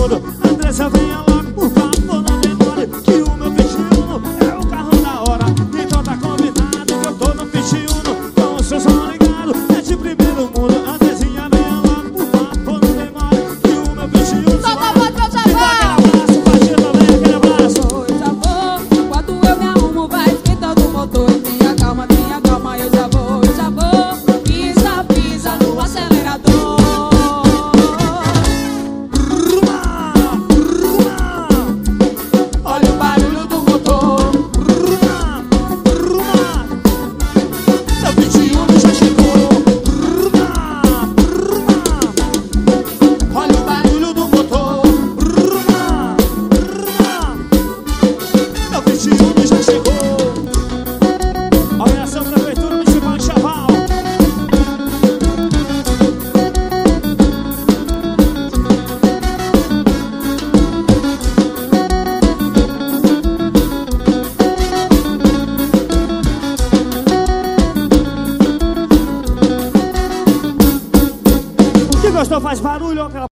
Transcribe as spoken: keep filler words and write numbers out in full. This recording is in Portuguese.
mundo. Andressa, venha logo, por favor, não demore, que o meu vinte e um é o carro da hora. Então tá combinado que eu tô no vinte e um, com o seu som ligado, é de primeiro mundo. Andressinha, venha logo, por favor, não demore, que o meu vinte e um Só pra voz pra aquele abraço, partiu também, aquele abraço. Eu já vou, enquanto eu me arrumo, vai esquentando o motor. Tenha calma, tenha calma, eu já vou, eu já vou. Pisa, pisa no acelerador. Olha o barulho do motor. Meu vinte e um já chegou. Olha o barulho do motor. Meu vinte e um já chegou. Operação Prefeitura Municipal de Chaval. Quem gostou faz barulho, aquela